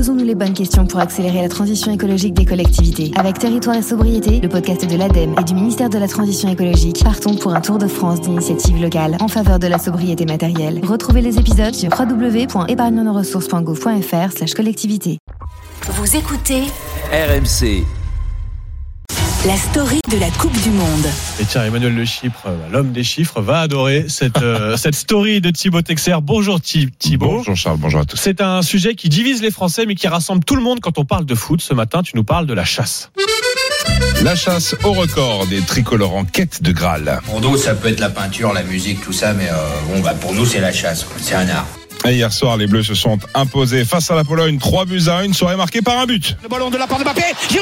Posons-nous les bonnes questions pour accélérer la transition écologique des collectivités. Avec Territoire et Sobriété, le podcast de l'ADEME et du ministère de la Transition écologique, partons pour un tour de France d'initiatives locales en faveur de la sobriété matérielle. Retrouvez les épisodes sur www.épargnenoressources.gouv.fr/collectivité. Vous écoutez RMC. La story de la Coupe du Monde. Et tiens, Emmanuel Le Chypre, l'homme des chiffres, va adorer cette story de Thibaut Texer. Bonjour Thibaut. Bonjour Charles, bonjour à tous. C'est un sujet qui divise les Français mais qui rassemble tout le monde quand on parle de foot. Ce matin, tu nous parles de la chasse. La chasse au record des tricolores en quête de Graal. Pour d'autres, ça peut être la peinture, la musique, tout ça, mais pour nous, c'est la chasse. C'est un art. Et hier soir, les Bleus se sont imposés face à la Pologne, 3-1, une soirée marquée par un but. Le ballon de la part de Mbappé, Giroud!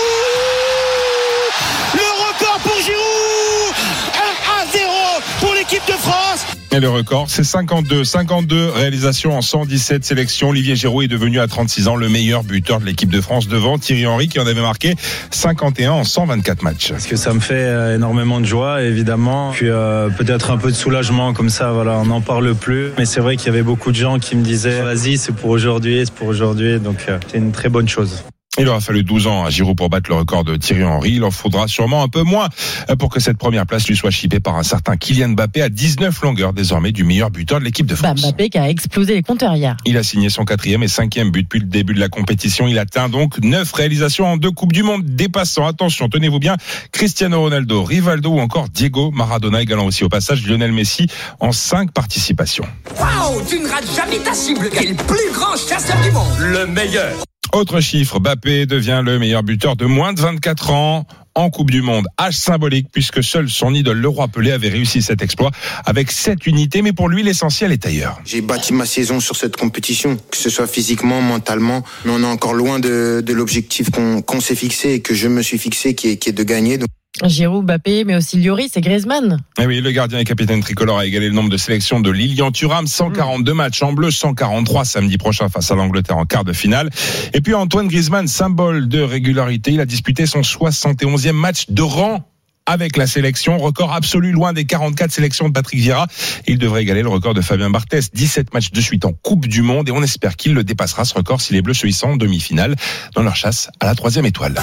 Le record pour Giroud! 1-0 pour l'équipe de France. Et le record, c'est 52 réalisations en 117 sélections. Olivier Giroud est devenu à 36 ans le meilleur buteur de l'équipe de France devant Thierry Henry qui en avait marqué 51 en 124 matchs. Parce que ça me fait énormément de joie, évidemment. Puis peut-être un peu de soulagement comme ça, voilà, on n'en parle plus. Mais c'est vrai qu'il y avait beaucoup de gens qui me disaient « Vas-y, c'est pour aujourd'hui. » Donc c'est une très bonne chose. Il aura fallu 12 ans à Giroud pour battre le record de Thierry Henry. Il en faudra sûrement un peu moins pour que cette première place lui soit chippée par un certain Kylian Mbappé à 19 longueurs désormais du meilleur buteur de l'équipe de France. Mbappé qui a explosé les compteurs hier. Il a signé son 4e et 5e but depuis le début de la compétition. Il atteint donc 9 réalisations en 2 Coupes du Monde, dépassant, attention, tenez-vous bien, Cristiano Ronaldo, Rivaldo ou encore Diego Maradona, égalant aussi au passage Lionel Messi en 5 participations. Waouh, tu ne rates jamais ta cible. Quel est le plus grand chasseur du monde? Le meilleur. Autre chiffre, Mbappé devient le meilleur buteur de moins de 24 ans en Coupe du Monde. Âge symbolique puisque seul son idole, le roi Pelé, avait réussi cet exploit avec 7 unités. Mais pour lui, l'essentiel est ailleurs. J'ai bâti ma saison sur cette compétition, que ce soit physiquement, mentalement. Mais on est encore loin de l'objectif qu'on s'est fixé et que je me suis fixé, qui est de gagner. Donc... Giroud, Mbappé, mais aussi Lloris et Griezmann. Et oui, le gardien et capitaine tricolore a égalé le nombre de sélections de Lilian Thuram, 142 matchs en bleu, 143 samedi prochain face à l'Angleterre en quart de finale. Et puis Antoine Griezmann, symbole de régularité, il a disputé son 71e match de rang avec la sélection, record absolu loin des 44 sélections de Patrick Vieira. Il devrait égaler le record de Fabien Barthez, 17 matchs de suite en Coupe du Monde, et on espère qu'il le dépassera ce record si les Bleus se hissent en demi-finale dans leur chasse à la 3e étoile.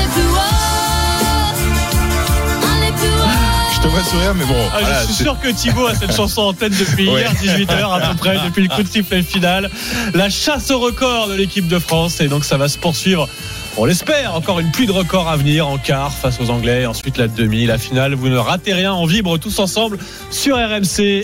Je te vois sourire, mais bon. Voilà, je suis sûr que Thibaut a cette chanson en tête depuis hier 18h à peu près, depuis le coup de sifflet final. La chasse au record de l'équipe de France, et donc ça va se poursuivre. On l'espère, encore une pluie de records à venir en quart face aux Anglais, ensuite la demi, la finale. Vous ne ratez rien, on vibre tous ensemble sur RMC.